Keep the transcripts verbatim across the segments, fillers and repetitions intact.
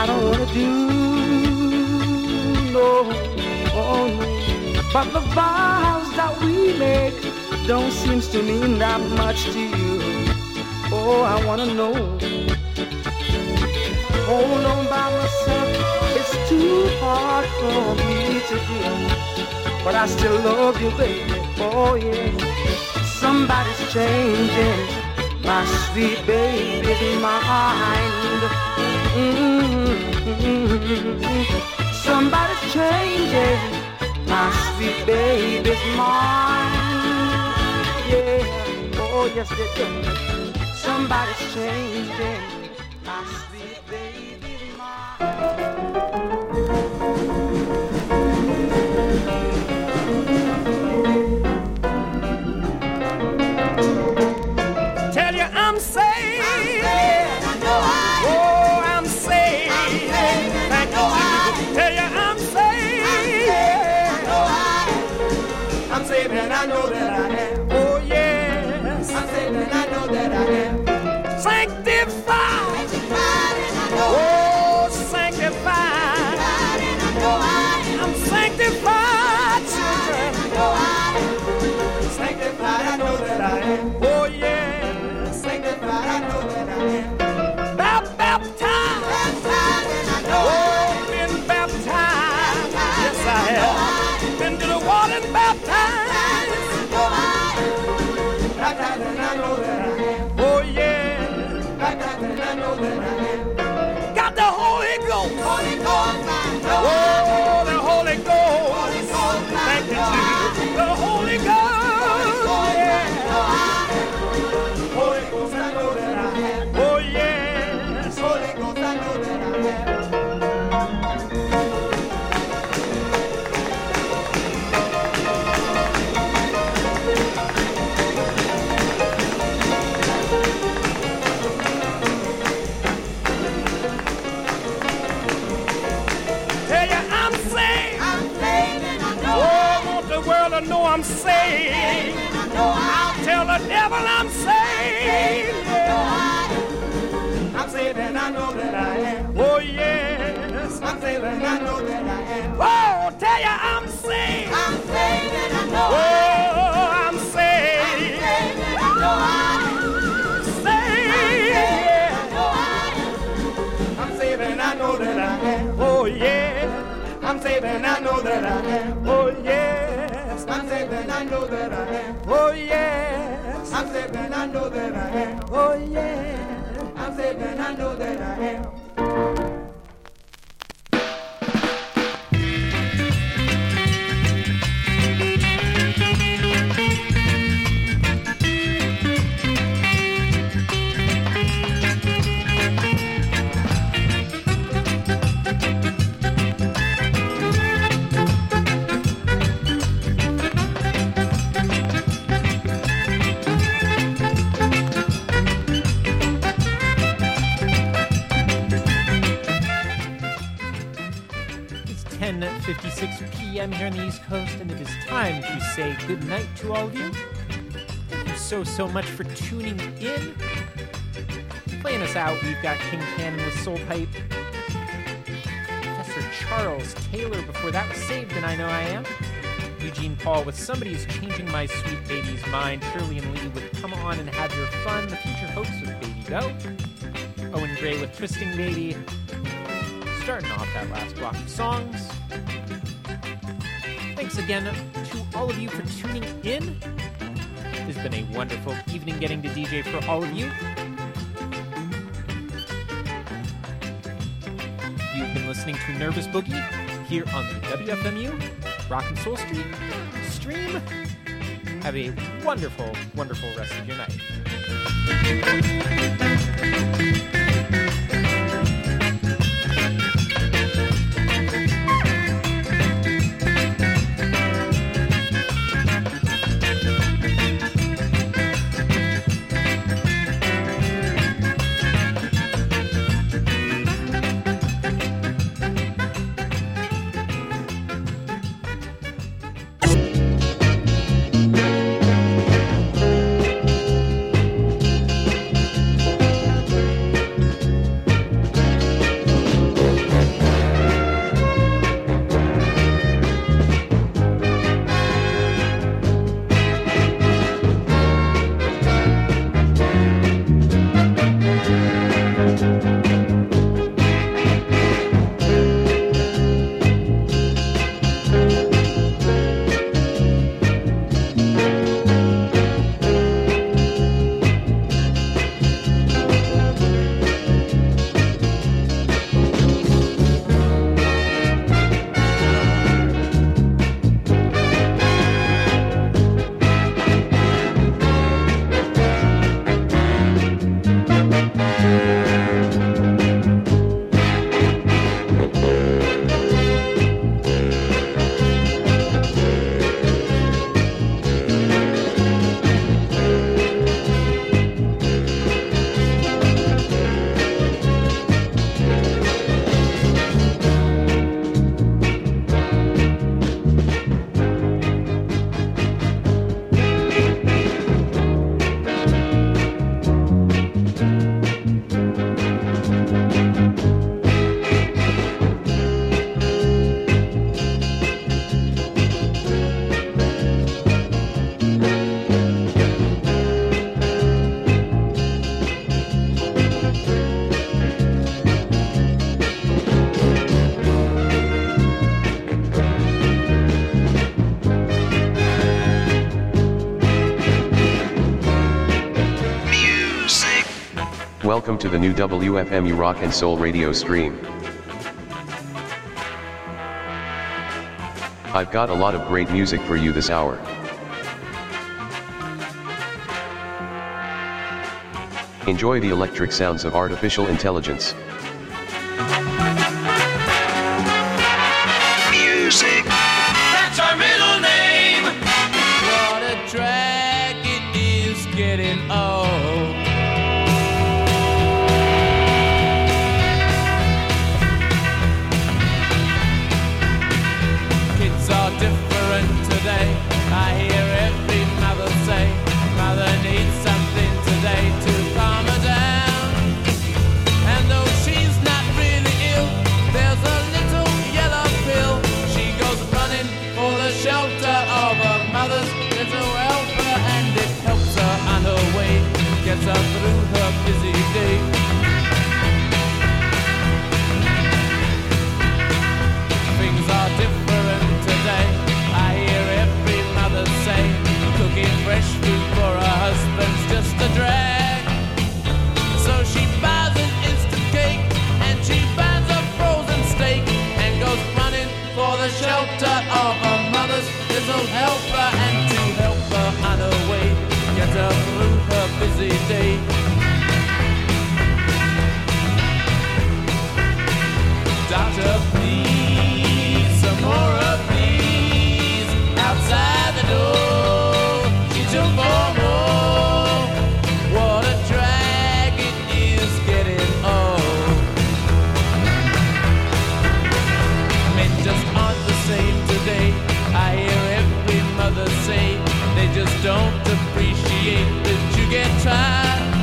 I don't wanna do, no, oh no. But the vows that we make don't seem to mean that much to you. Oh, I wanna know. Hold on by myself, it's too hard for me to do. But I still love you, baby, oh yeah. Somebody's changing my sweet baby's mind. Mm-hmm. Somebody's changing my sweet baby's mind. Yeah, oh yes they do. Somebody's changing my sweet baby's mind. Tell you I'm saved. I'm saved. I know I am. Oh, I'm saved. I'm saved. Thank you, Jesus. Tell you I'm saved. I'm saved. I know I am. I'm saved and I know that I am. Oh yes. I'm saved and I know that I am. Sanctified. Sanctified and I know I am. Oh, sanctified. Sanctified and I know I am. I'm sanctified, children. I know I am. Sanctified, I know that I am. Oh yeah. Sanctified, I know that I am. Bap- baptized. Baptized and I know I am. Oh, been baptized. Baptized, yes I have. Been to the water and baptized. Baptized and I know that I am. Oh yeah. Baptized and I know that I am. Got the Holy Ghost. Holy Ghost, I know. Oh, the Holy Ghost. Holy Ghost, thank you, Jesus. The Holy Ghost. Yeah. Holy Ghost, I know that I am. Oh yes. Holy Ghost, I know that I am. I know I'm saved. I'll tell the devil I'm saved. Yeah. I'm saved and I know that I am. Oh yes. I'm saved and I know that I am. Oh, tell you I'm saved. I'm saved and I know I am. Oh, I'm saved. I'm saved and I know I am. Saved. I'm saved and I know that I am. Oh yeah. I'm saved and I know that I am. Oh yes. I'm saved and I know that I am. Oh yes. I'm saved and I know that I am. Oh yes. I'm saved and I know that I am. fifty-six p.m. here on the East Coast, and it is time to say goodnight to all of you. Thank you so, so much for tuning in. Playing us out, we've got King Cannon with Soul Pipe, Professor Charles Taylor before that was Saved and I Know I Am, Eugene Paul with Somebody's Changing My Sweet Baby's Mind, Shirley and Lee with Come On and Have Your Fun, The Future Hopes with Baby Go, Owen Gray with Twisting Baby, starting off that last block of songs. Thanks again to all of you for tuning in. It's been a wonderful evening getting to D J for all of you. You've been listening to Nervous Boogie here on the W F M U Rock and Soul Street stream. Have a wonderful, wonderful rest of your night. Welcome to the new W F M U Rock and Soul radio stream. I've got a lot of great music for you this hour. Enjoy the electric sounds of artificial intelligence. Music. That's our middle name. What a drag it is getting old. Kids are different today. I hear every mother say, mother needs something today to calm her down. And though she's not really ill, there's a little yellow pill. She goes running for the shelter of her mother's little helper, and it helps her on her way, gets her through her busy day. Things are different today. I hear every mother say, cooking fresh food for her husband's just a drag. So she buys an instant cake, and she buys a frozen steak, and goes running for the shelter of her mother's little helper, and to help her on her way, get her through her busy day. Doctor, please, some more of these outside the door. She took for more. What a drag it is getting old. Men just aren't the same today. I hear every mother say they just don't appreciate that you get tired.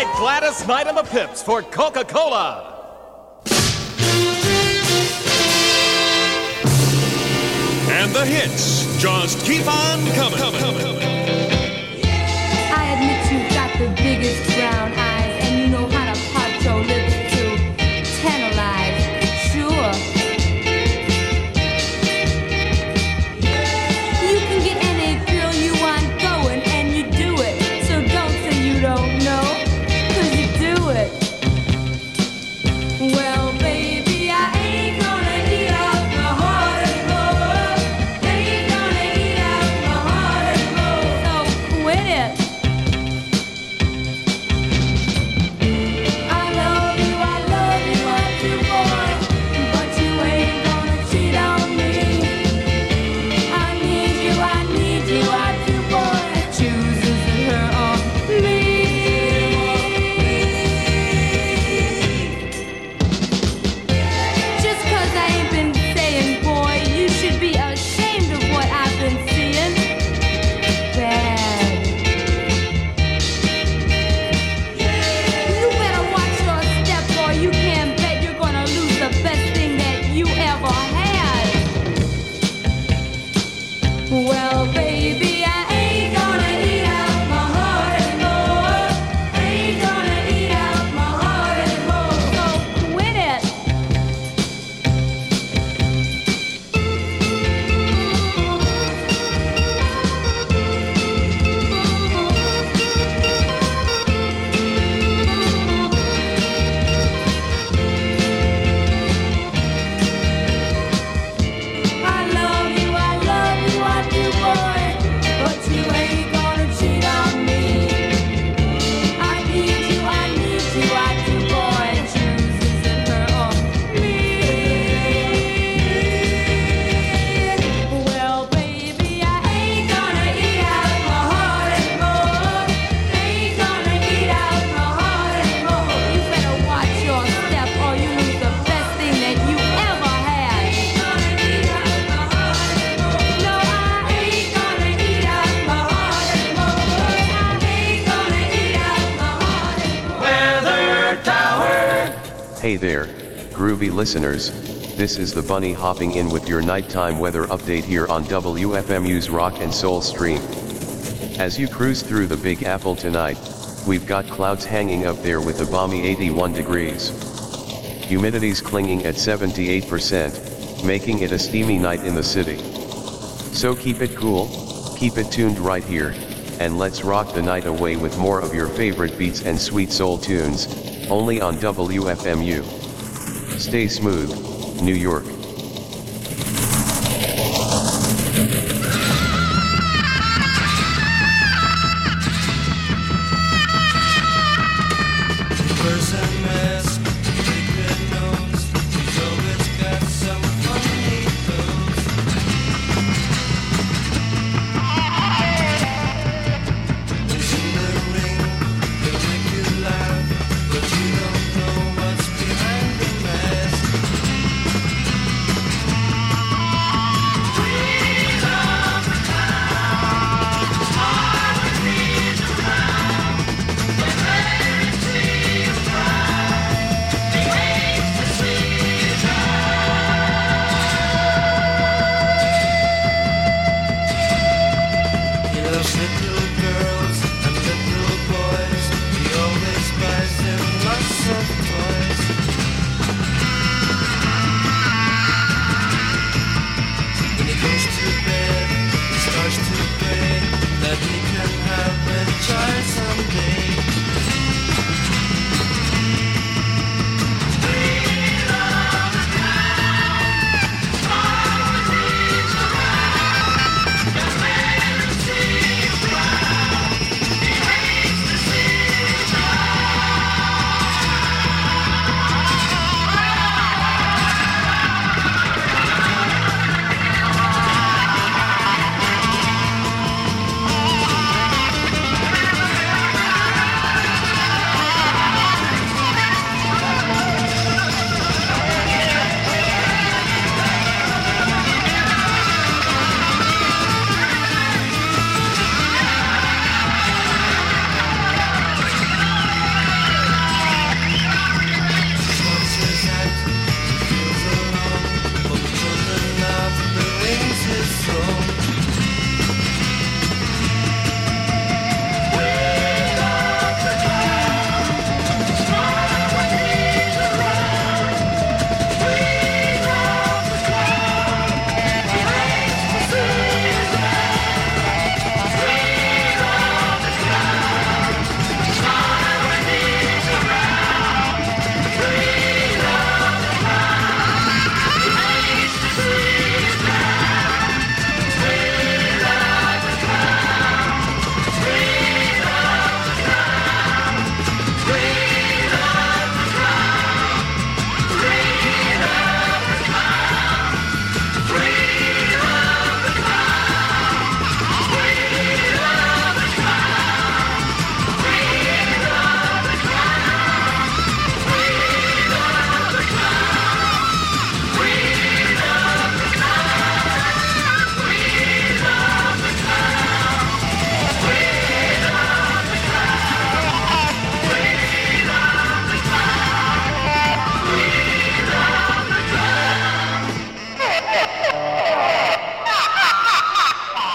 right, Gladys Knight and the Pips for Coca-Cola. And the hits just keep on coming. I admit you've got the biggest brown eyes, and you know how to pop your lips to tantalize. Sure. You can get any girl you want going, and you do it. So don't say you don't know, 'cause you do it. Well, baby, I ain't gonna eat up my heart anymore. Ain't gonna eat up my heart anymore. So quit it. I love you, I love you, I do, boy, but you ain't gonna cheat on me. I need you, I need you, I do, boy. Chooses her on me. Just 'cause I ain't been saying, boy, you should be ashamed of what I've been seeing. Bad. You better watch your step, or you can bet you're gonna lose the best thing that you ever had. Well, baby, I ain't gonna eat out my heart anymore. Ain't gonna eat out my heart anymore. So quit it. I love you, I love you, I do, boy, but you ain't gonna cheat on me. I need you, I need you, I do, boy, chooses her on me. Well, baby, I ain't gonna eat out my heart anymore. Ain't gonna eat out my heart anymore. You better watch your step, or you lose the best thing that you ever had. No, I ain't gonna eat out my heart anymore. I ain't gonna eat out my heart anymore. Weather Tower. Hey there, groovy listeners, this is the Bunny hopping in with your nighttime weather update here on W F M U's Rock and Soul stream. As you cruise through the Big Apple tonight, we've got clouds hanging up there with a balmy eighty-one degrees. Humidity's clinging at seventy-eight percent, making it a steamy night in the city. So keep it cool, keep it tuned right here, and let's rock the night away with more of your favorite beats and sweet soul tunes, only on W F M U. Stay smooth, New York. When everything is right.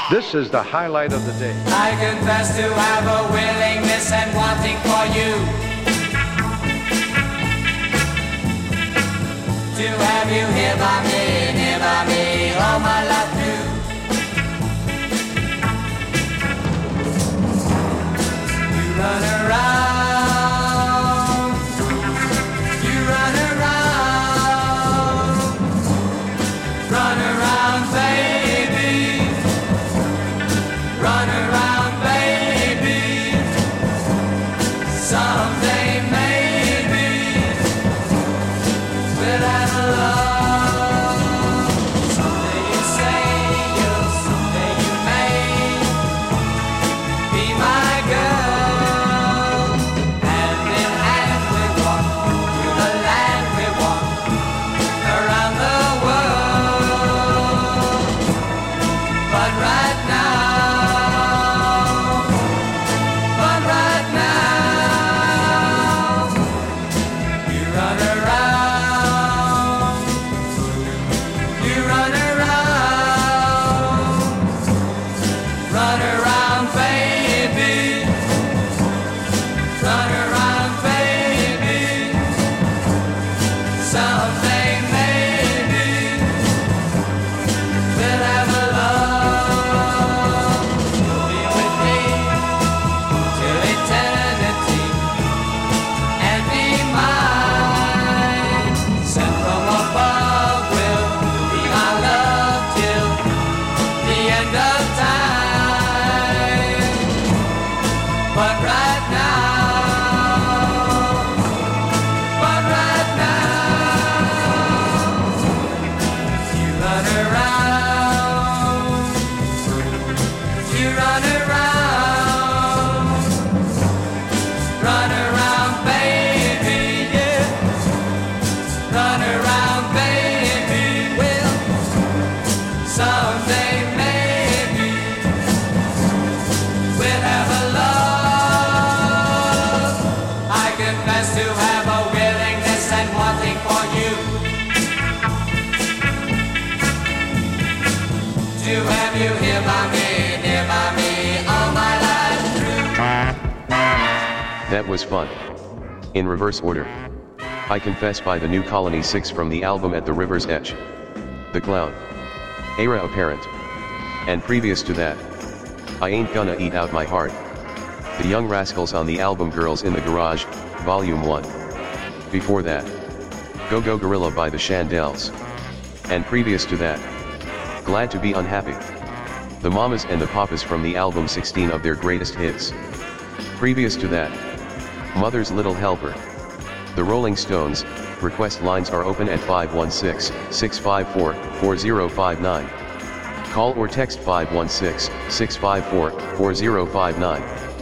This is the highlight of the day. I confess to have a willingness and wanting for you to have you here by me, near by me, all my life through. You run around, you run around, run around, baby, run around, baby. Someday maybe we'll have a love. Someday you say you'll, someday you may be my girl. Hand in hand we walk through the land, we walk around the world. But right now, but right now, you run around, you run around, run around, baby, run around, baby. Someday maybe we'll have a love. You'll be with me till eternity and be mine. Sent from above will be my love till the end of time. But right now, but right now, you run around, you run around, run around, baby, yeah, run around, baby. Well, someday maybe we'll have a love. I confess to have a willingness and wanting for you to have you here by me, near by me, all my life through. That was fun. In reverse order. I Confess by the New Colony six from the album At the River's Edge. The Clown. Era Apparent. And previous to that, I Ain't Gonna Eat Out My Heart. The Young Rascals on the album Girls in the Garage, Volume one. Before that, Go Go Gorilla by the Shandells. And previous to that, Glad to Be Unhappy. The Mamas and the Papas from the album sixteen of their greatest hits. Previous to that, Mother's Little Helper. The Rolling Stones. Request lines are open at five one six, six five four, four zero five nine. Call or text five one six, six five four, four zero five nine.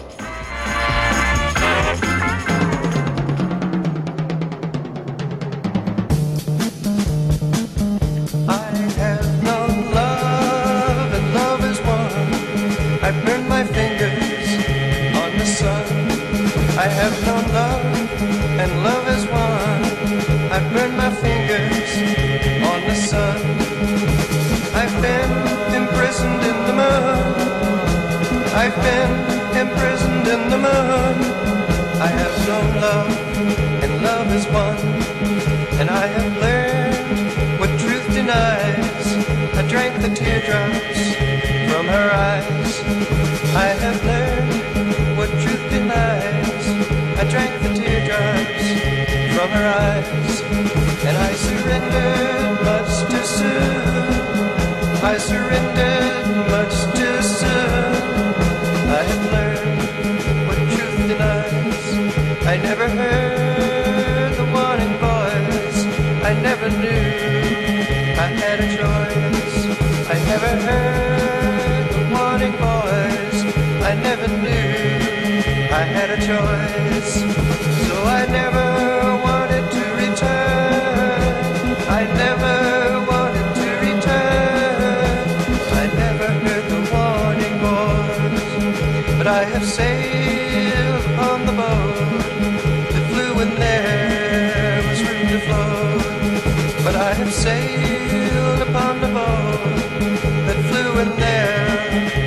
I have known love, and love is one. I've burned my fingers on the sun. I have known love, and love is one. I've burned my fingers on the sun. I've been imprisoned in the moon. I've been imprisoned in the moon. I have known love, and love is one. And I have learned what truth denies. I drank the teardrops from her eyes. I have learned what truth denies. I drank the teardrops from her eyes. And I surrendered much too soon. I surrendered much too soon. I have learned what truth denies. I never heard the warning voice. I never knew I had a choice. I never heard the warning voice. I never knew I had a choice. So I never wanted to return. I never wanted to return. I never heard the warning voice. But I have sailed upon the boat that flew when there was room to float. But I have sailed upon the boat that flew when there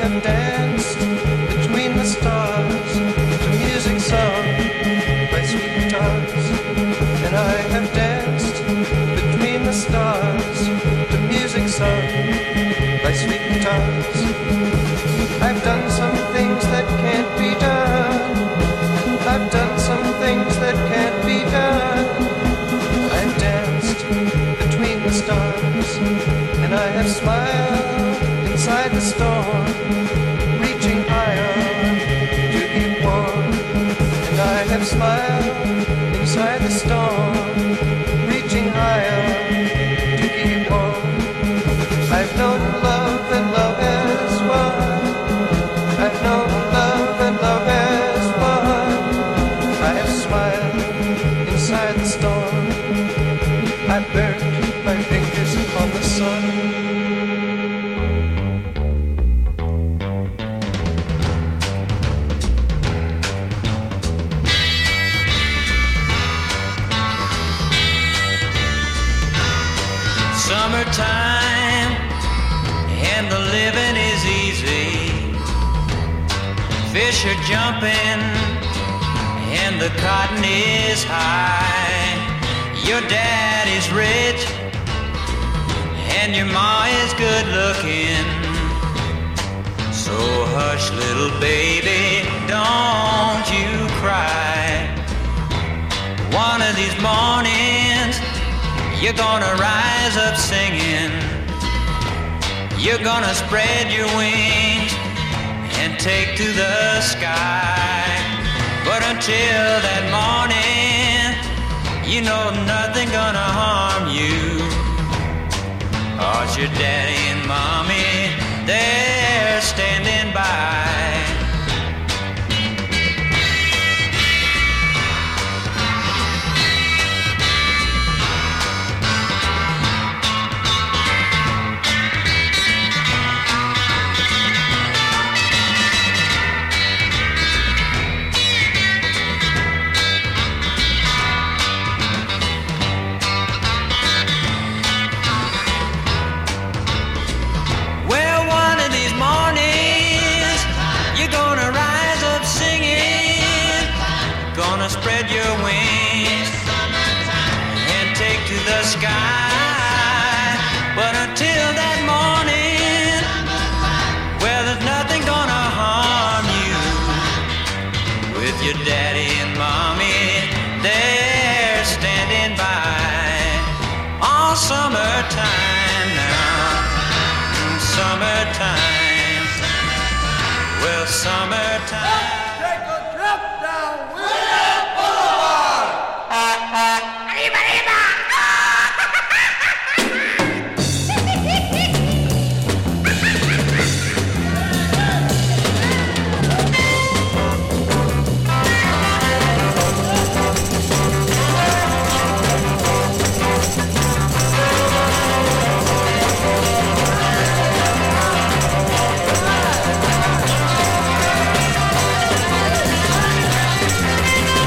have danced between the stars to music sung by sweet guitars. And I have danced between the stars to music sung by sweet guitars. I've done some things that can't be done. I've done some things that can't be done. I've danced between the stars, and I have smiled inside the storm, reaching higher to keep warm. And I have smiled inside the storm, reaching higher to keep warm. I've known love and love has won. I've known love and love has won. I have smiled inside the storm. I burned my fingers on the sun. Summertime and the living is easy. Fish are jumping and the cotton is high. Your dad is rich and your ma is good looking. So hush, little baby, don't you cry. One of these mornings you're gonna rise up singing. You're gonna spread your wings and take to the sky. But until that morning, you know nothing gonna harm you. 'Cause your daddy and mommy, they're standing by. Spread your wings and take to the sky. But until that morning, well, there's nothing gonna harm you. With your daddy and mommy, they're standing by. All summertime now, summertime. Well, summertime. Take a trip down with Thank you.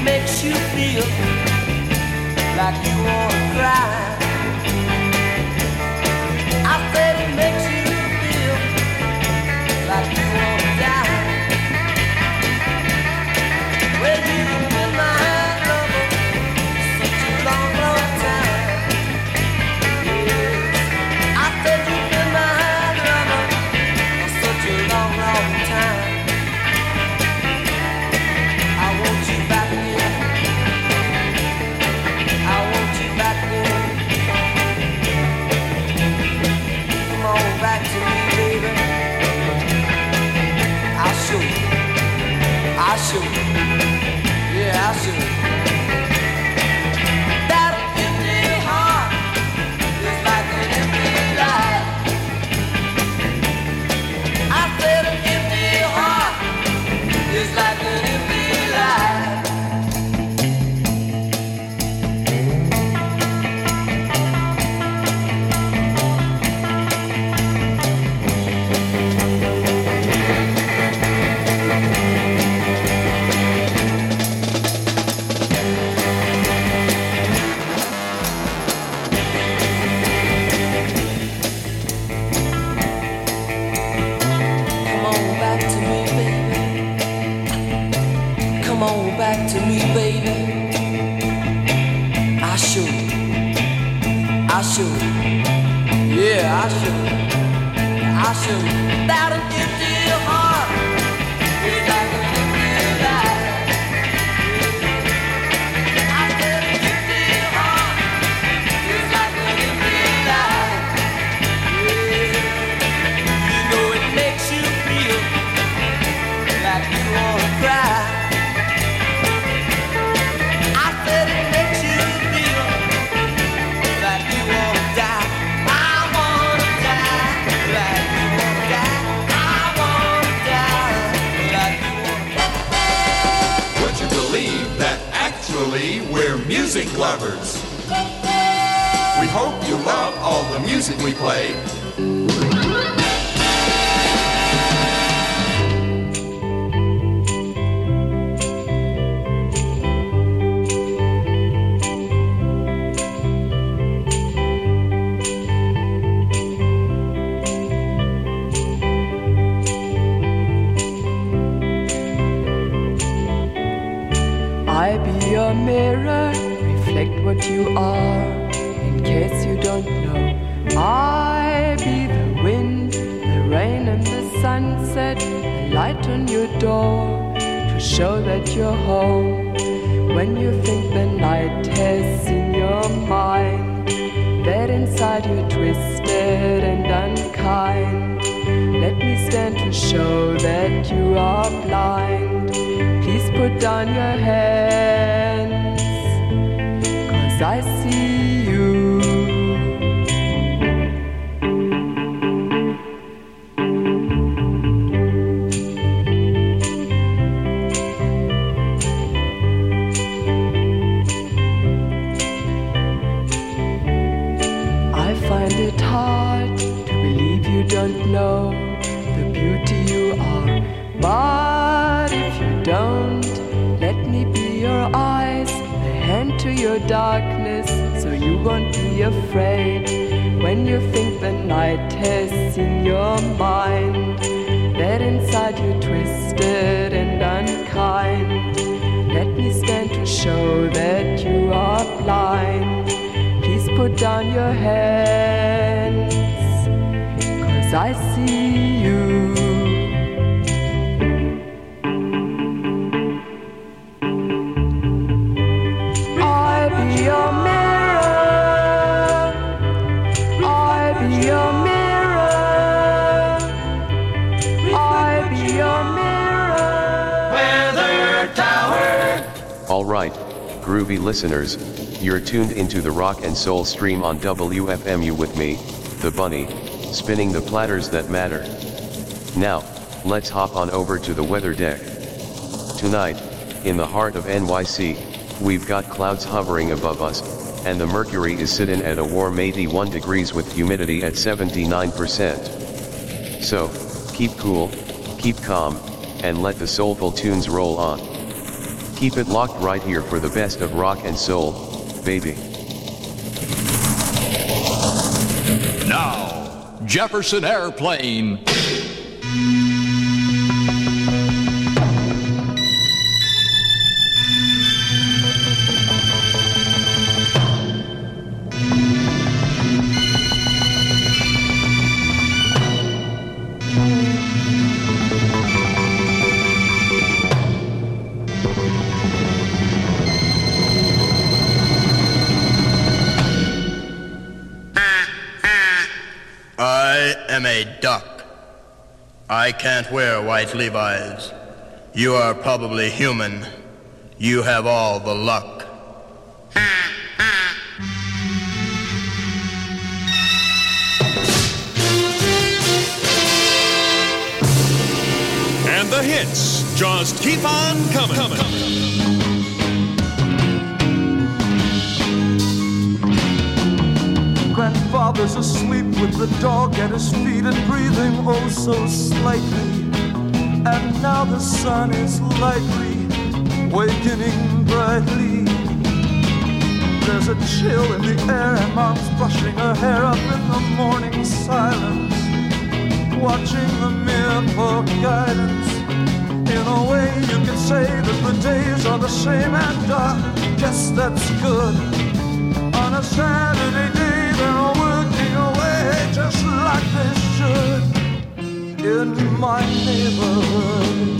makes you feel like you wanna cry. I said it makes you feel like you wanna die. Well, you've been my lover such a long, long time. Yes, I said you've been my lover such a long, long time. I want you back again. I want you back again. Come on back to me, baby. I'll show you. I'll show you. Yeah, I'll show you. That empty heart is like an empty life. I said an empty heart is like an empty life. Come on back to me, baby. Come on back to me, baby. I show you. I show you. Yeah, I show you. I show you. That an empty heart is like an empty life. I said an empty heart is like an empty life. Yeah. You know it makes you feel like you wanna cry. I said it makes you feel like you wanna die. I wanna die like you wanna die. I wanna die like you wanna die. Would you believe that actually we're music lovers? We hope you love all the music we play. I be your mirror, reflect what you are. In case you don't know, I be the wind, the rain and the sunset, the light on your door to show that you're home. When you think the night has in your mind, that inside you're twisted and unkind. Let me stand to show that you are blind. Please put down your hands, 'cause I see you. I find it hard to believe you don't know the beauty you are. But if you don't, let me be your eyes, the hand to your darkness, so you won't be afraid. When you think the night has in your mind, that inside you're twisted and unkind. Let me stand to show that you are blind. Please put down your hands, 'cause I see you. I be your mirror. I be your mirror. I be your mirror. Weather Tower. All right, groovy listeners, you're tuned into the rock and soul stream on W F M U with me, the Bunny, spinning the platters that matter. Now, let's hop on over to the weather deck. Tonight, in the heart of N Y C, we've got clouds hovering above us, and the mercury is sitting at a warm eighty-one degrees with humidity at seventy-nine percent. So, keep cool, keep calm, and let the soulful tunes roll on. Keep it locked right here for the best of rock and soul, baby. Now, Jefferson Airplane. I am a duck. I can't wear white Levi's. You are probably human. You have all the luck. And the hits just keep on coming. coming. Grandfather's asleep with the dog at his feet and breathing oh so slightly. And now the sun is lightly wakening brightly. There's a chill in the air and Mom's brushing her hair up in the morning silence, watching the mirror for guidance. In a way you could say that the days are the same, and I guess that's good. On a Saturday day they're all working away just like they should in my neighborhood.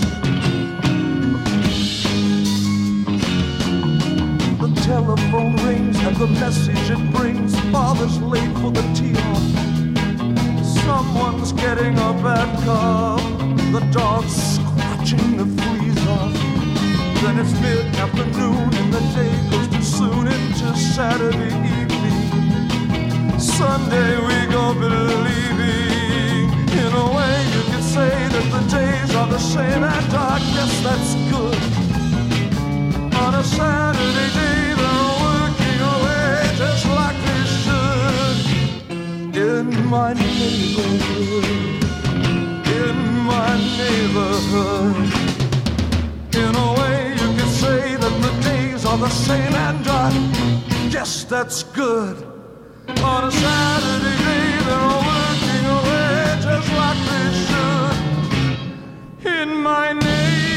The telephone rings and the message it brings, Father's late for the tea-off. Someone's getting a bad cough, the dog's scratching the fleas off. Then it's mid-afternoon and the day goes too soon into Saturday evening. Sunday we go believing. In a way you could say that the days are the same, and I guess that's good. On a Saturday day they're all working away just like they should in my neighborhood. In my neighborhood. In a way you could say that the days are the same, and I guess that's good. On a Saturday day they're all working away just like they should in my neighborhood.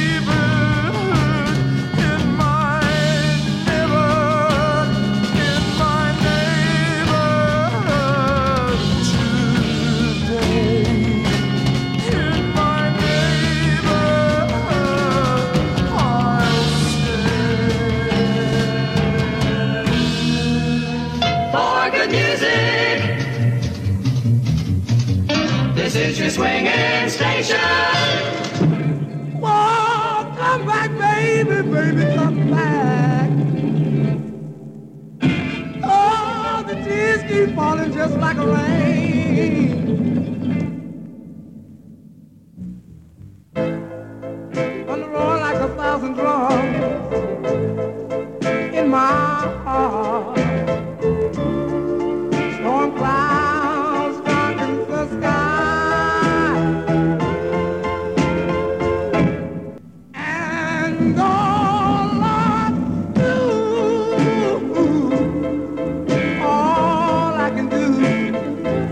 In my neighborhood. In my neighborhood today. In my neighborhood I'll stay. For good music, this is your swinging station. Oh, come back, baby, baby, come back. Oh, the tears keep falling just like rain. On the road like a thousand drums in my heart. Storm clouds darken the sky, and all I do, all I can do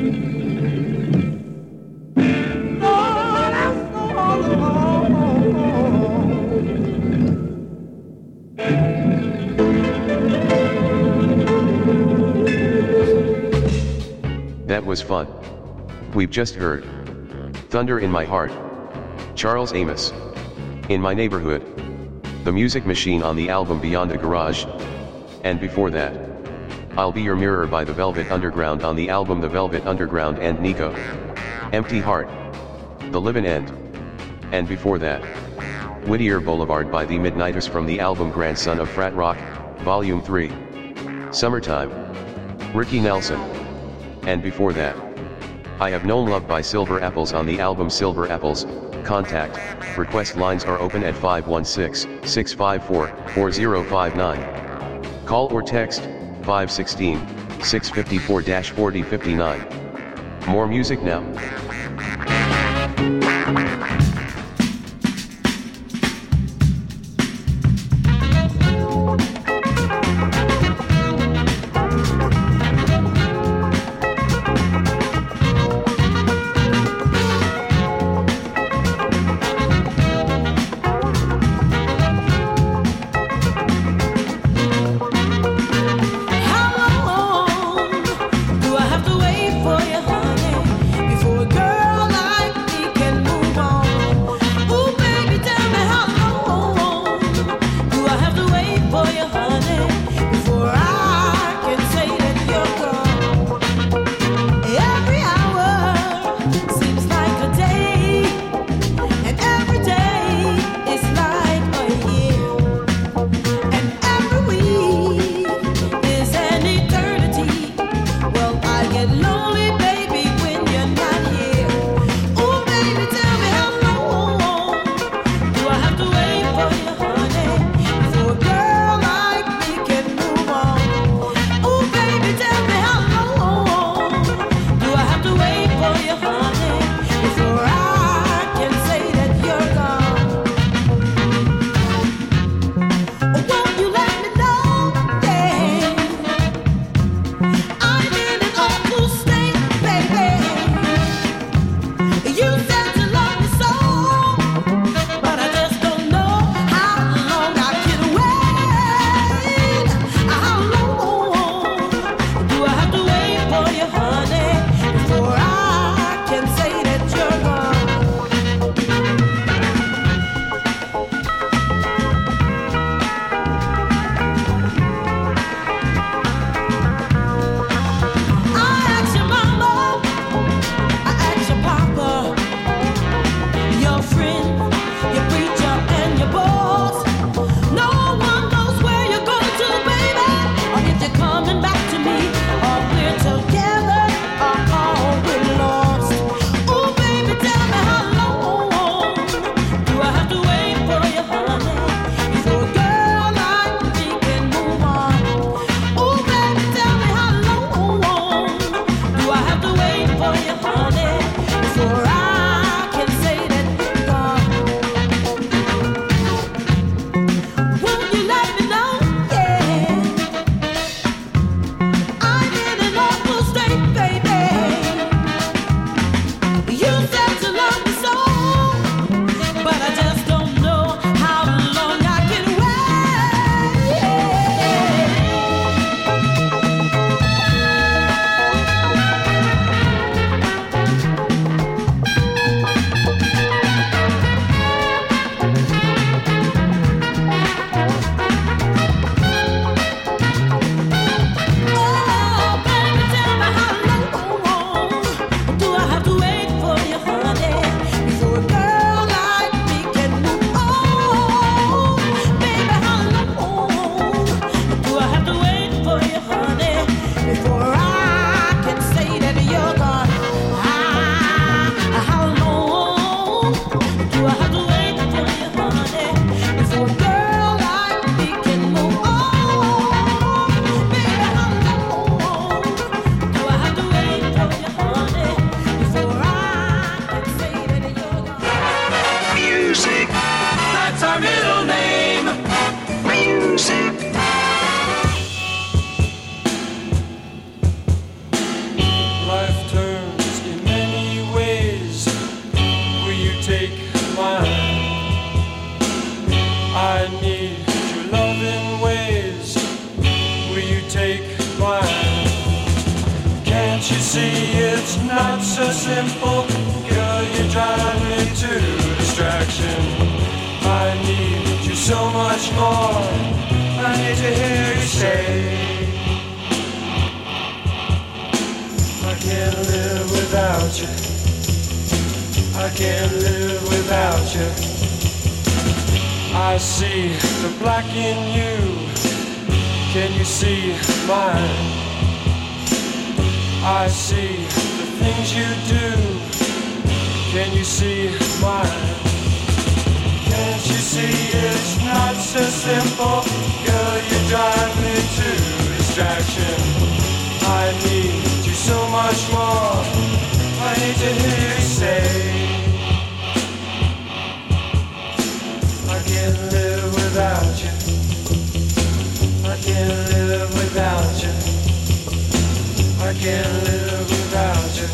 That was fun. We've just heard Thunder in My Heart, Charles Amos, In My Neighborhood, The Music Machine on the album Beyond the Garage, and before that, I'll Be Your Mirror by The Velvet Underground on the album The Velvet Underground and Nico, Empty Heart, The Livin' End, and before that, Whittier Boulevard by The Midnighters from the album Grandson of Frat Rock, Volume three, Summertime, Ricky Nelson, and before that, I Have Known Love by Silver Apples on the album Silver Apples. Contact, request lines are open at five one six, six five four, four zero five nine. Call or text, five one six, six five four, four zero five nine. More music now. How long do I have to wait for you, honey, before a girl Can't you see it's not so simple? Girl, you drive me to distraction. I need you so much more. I need to hear you say, I can't live without you. I can't live without you. I see the black in you. Can you see mine? I see the things you do. Can you see mine? Can't you see it's not so simple? Girl, you drive me to distraction. I need you so much more. I need to hear you say, I can't live without you. I can't live without you. I can't live without you.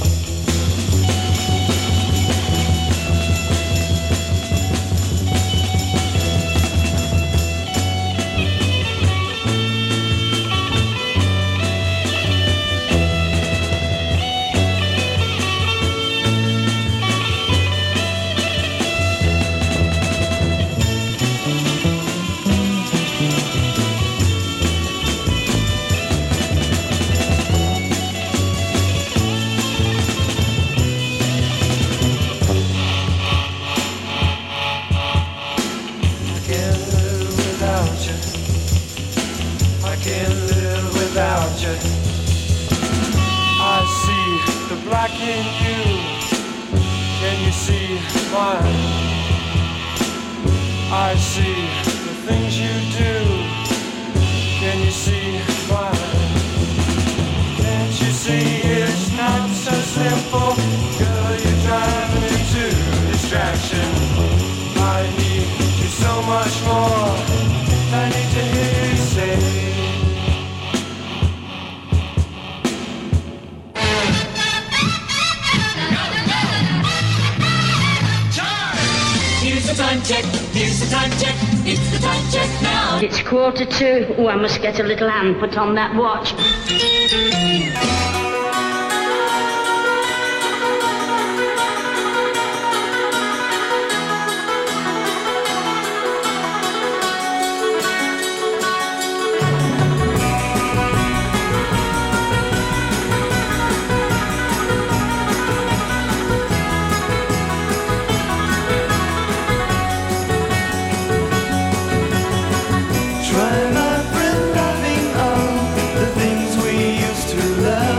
In you, can you see mine? I see the things you do. Can you see mine? Can't you see it's not so simple? Girl, you drive me to distraction. I need you so much more. I need to hear you say, time check, here's the time check, it's the time check now. It's quarter to. Oh, I must get a little hand put on that watch. Try, my friend, loving all the things we used to love.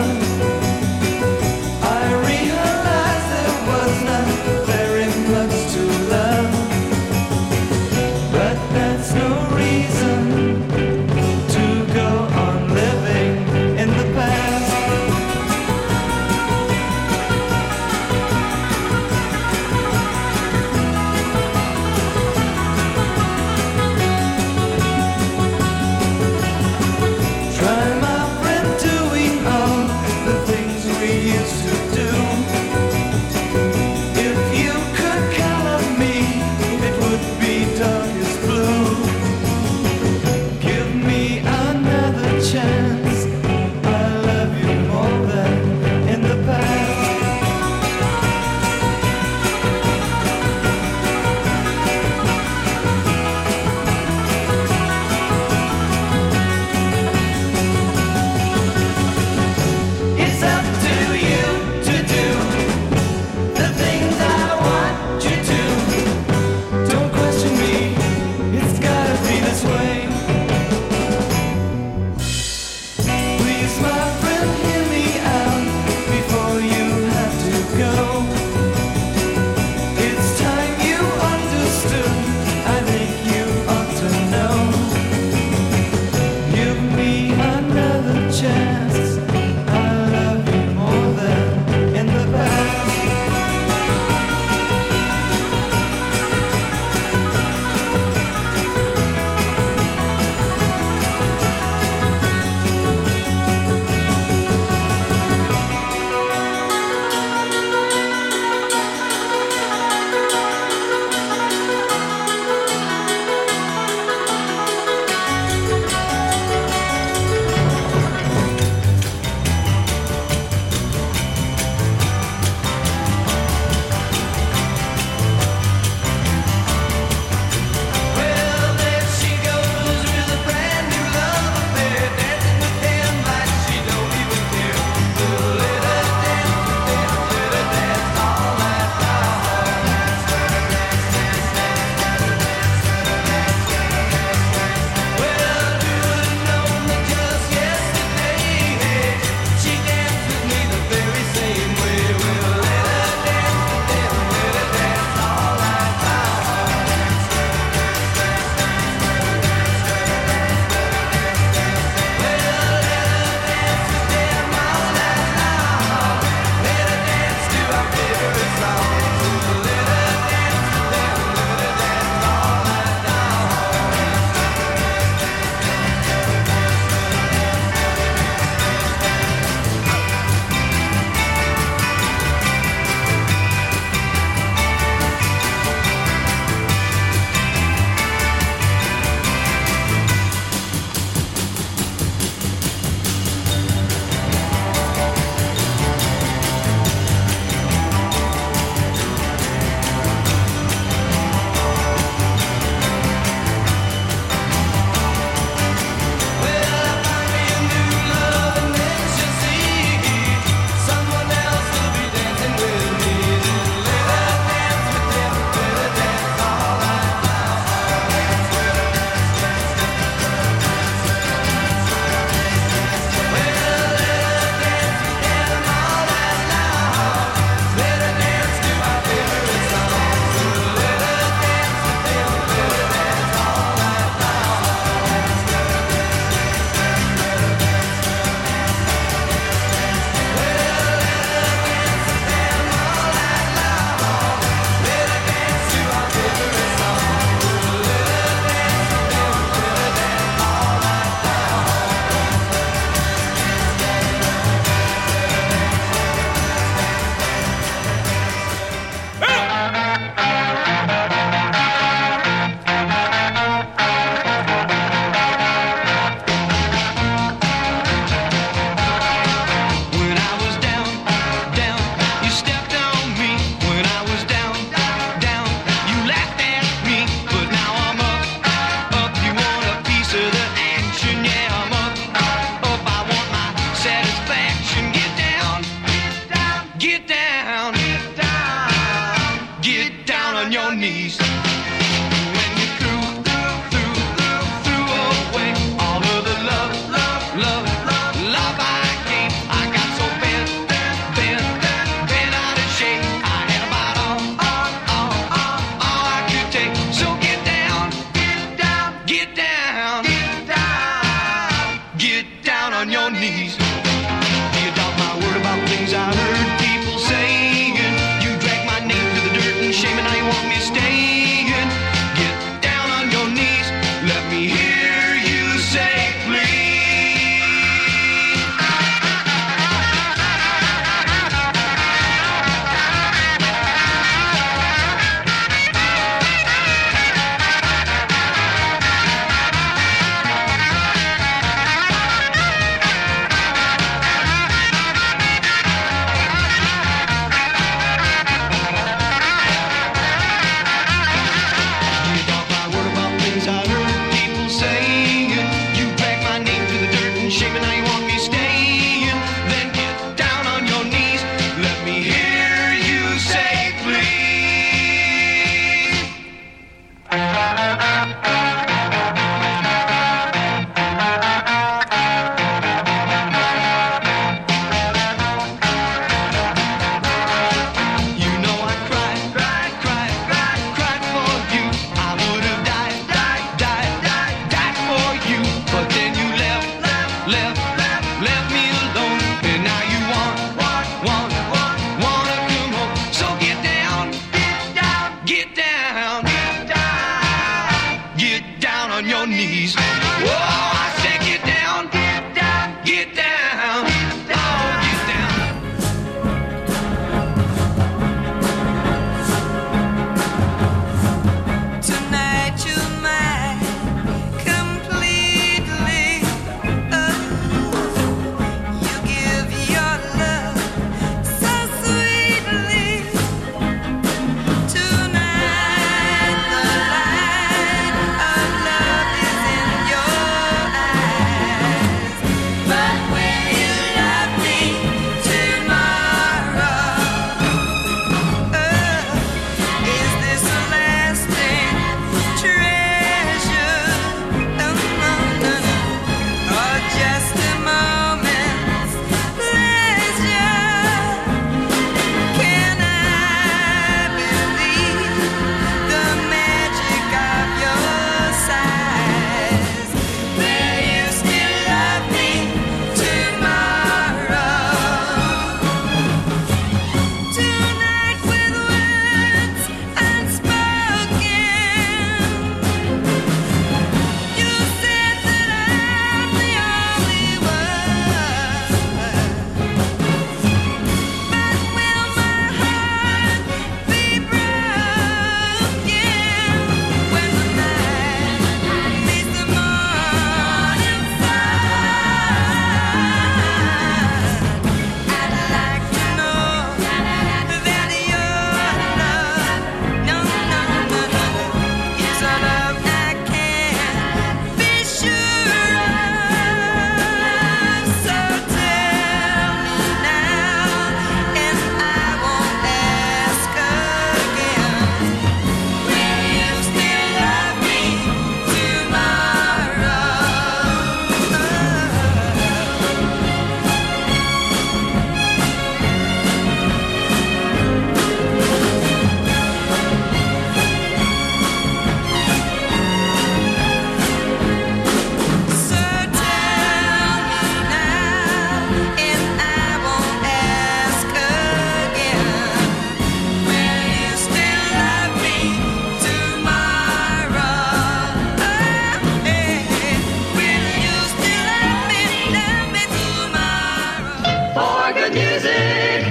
good music.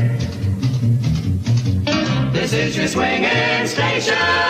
This is your swinging station.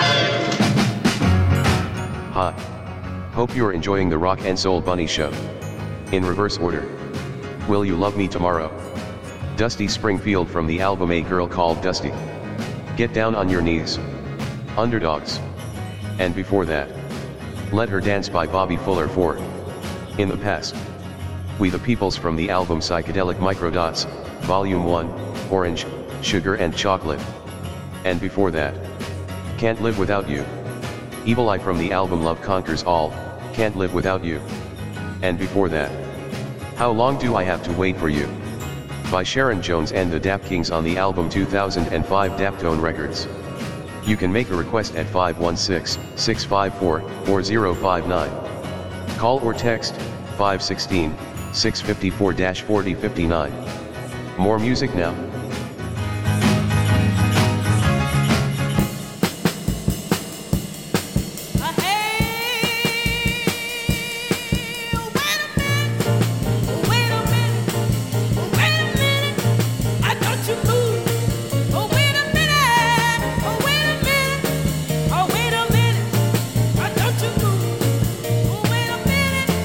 Hi. Hope you're enjoying the Rock and Soul Bunny Show. In reverse order. Will You Love Me Tomorrow? Dusty Springfield from the album A Girl Called Dusty. Get Down on Your Knees. Underdogs. And before that, Let Her Dance by Bobby Fuller Ford. In the past, We the Peoples from the album Psychedelic Microdots, Volume one, Orange, Sugar and Chocolate. And before that, Can't Live Without You. Evil Eye from the album Love Conquers All, Can't Live Without You. And before that, How Long Do I Have to Wait for You? By Sharon Jones and the Dap Kings on the album two thousand five Daptone Records. You can make a request at five one six, six five four, four zero five nine. Call or text five one six, six five four, four zero five nine. More music now.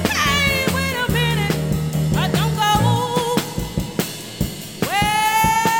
Well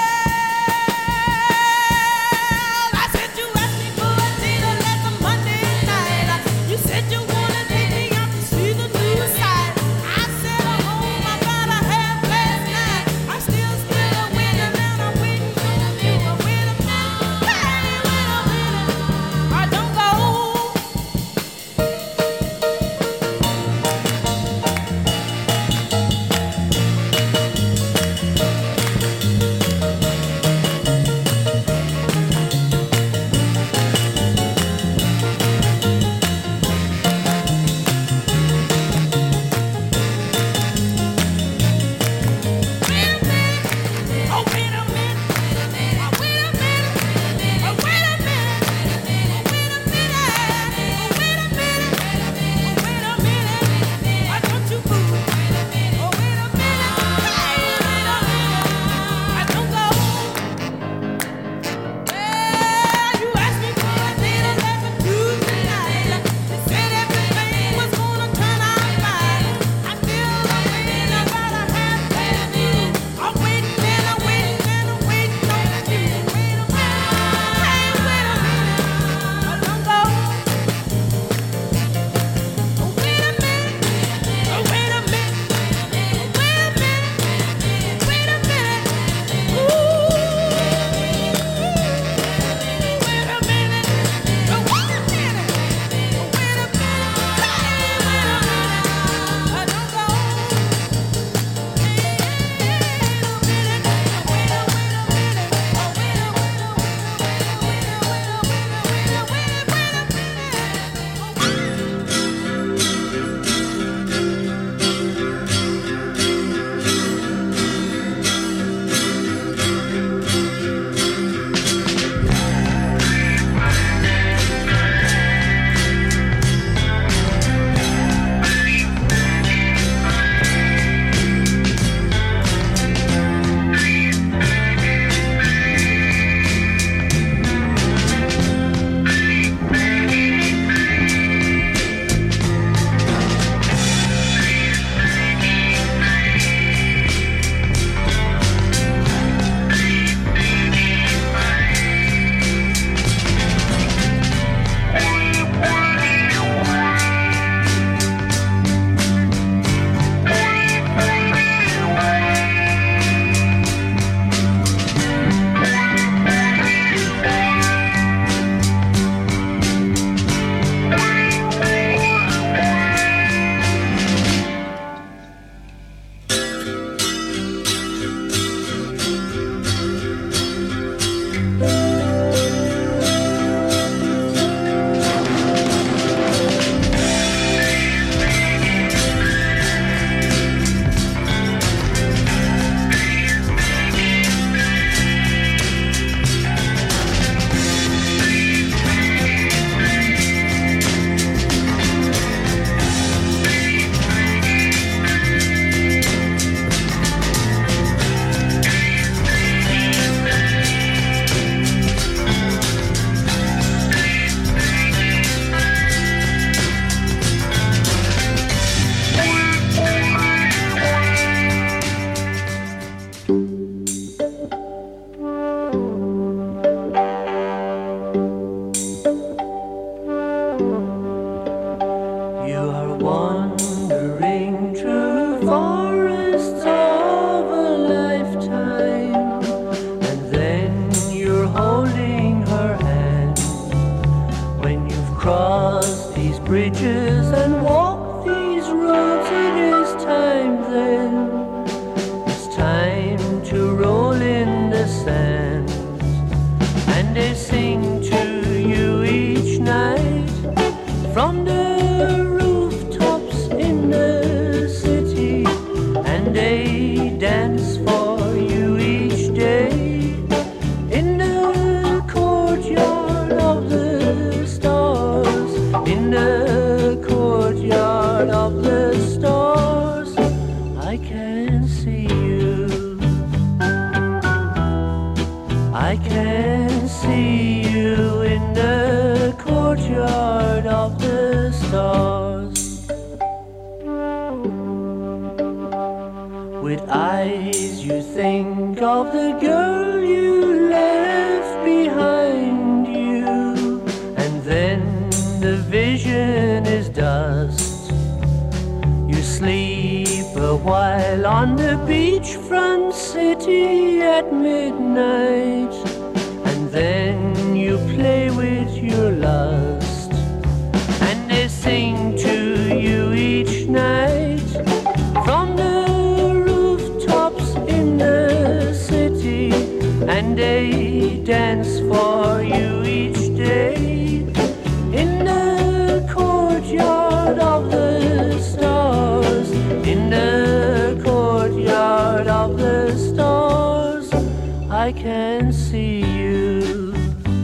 of the girl you left behind you, and then the vision is dust. You sleep a while on the beachfront city at midnight, and then you play with your lust, and they sing to you each night from the rooftops in the city, and they dance for you each day in the courtyard of the stars, in the courtyard of the stars. I can see you,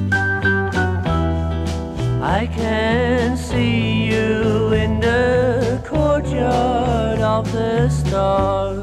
I can see you in the courtyard of the stars.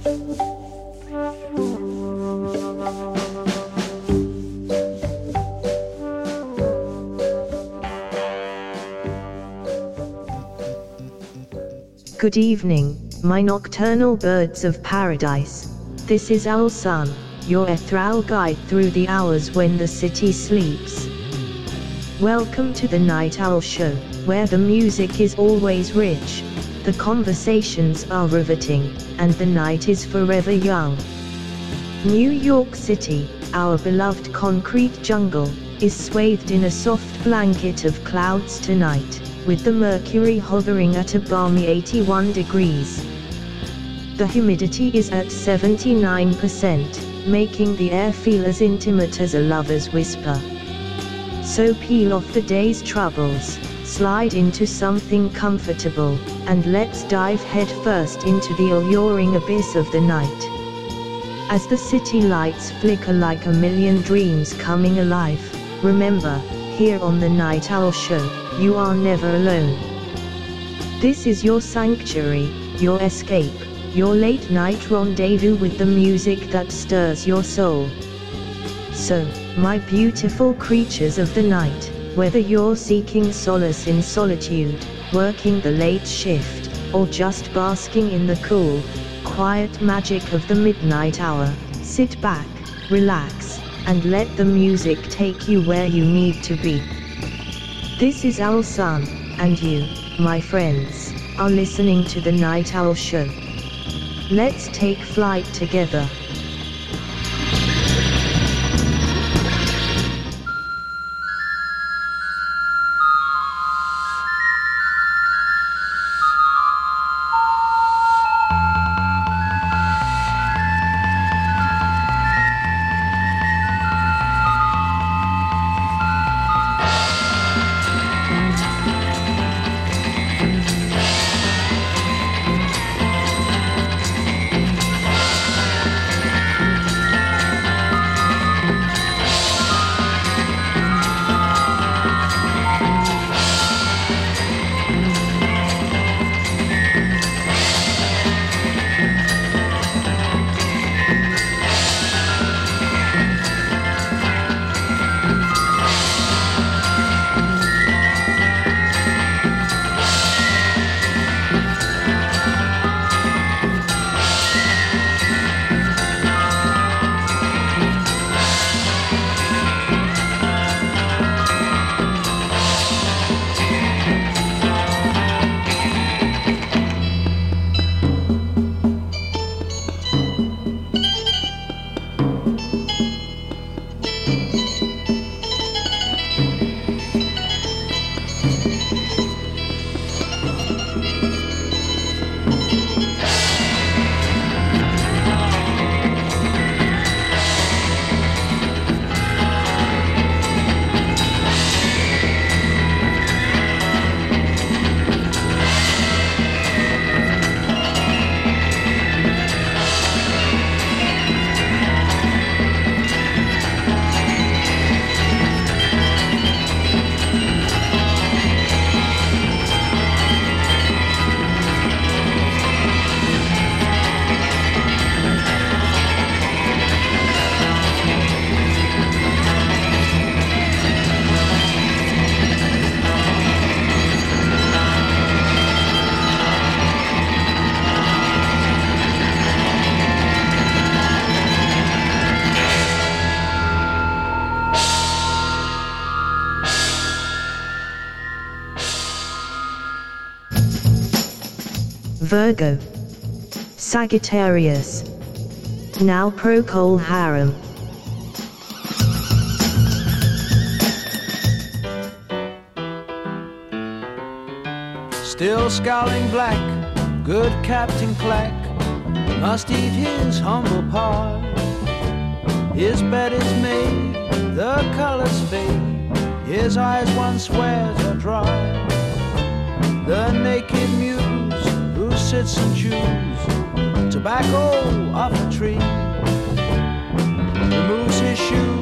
Good evening, my nocturnal birds of paradise. This is Owl Sun, your ethereal guide through the hours when the city sleeps. Welcome to the Night Owl Show, where the music is always rich, the conversations are riveting, and the night is forever young. New York City, our beloved concrete jungle, is swathed in a soft blanket of clouds tonight, with the mercury hovering at a balmy eighty-one degrees. The humidity is at seventy-nine percent, making the air feel as intimate as a lover's whisper. So peel off the day's troubles, slide into something comfortable, and let's dive headfirst into the alluring abyss of the night. As the city lights flicker like a million dreams coming alive, remember, here on the Night Owl Show, you are never alone. This is your sanctuary, your escape, your late night rendezvous with the music that stirs your soul. So, my beautiful creatures of the night, whether you're seeking solace in solitude, working the late shift, or just basking in the cool, quiet magic of the midnight hour, sit back, relax, and let the music take you where you need to be. This is Owl Sun, and you, my friends, are listening to the Night Owl Show. Let's take flight together. Virgo, Sagittarius. Now Procol Harum. Still scowling black, good Captain Clack must eat his humble pie. His bed is made, the colors fade, his eyes one swears are dry. The naked muse who sits and chews tobacco off a tree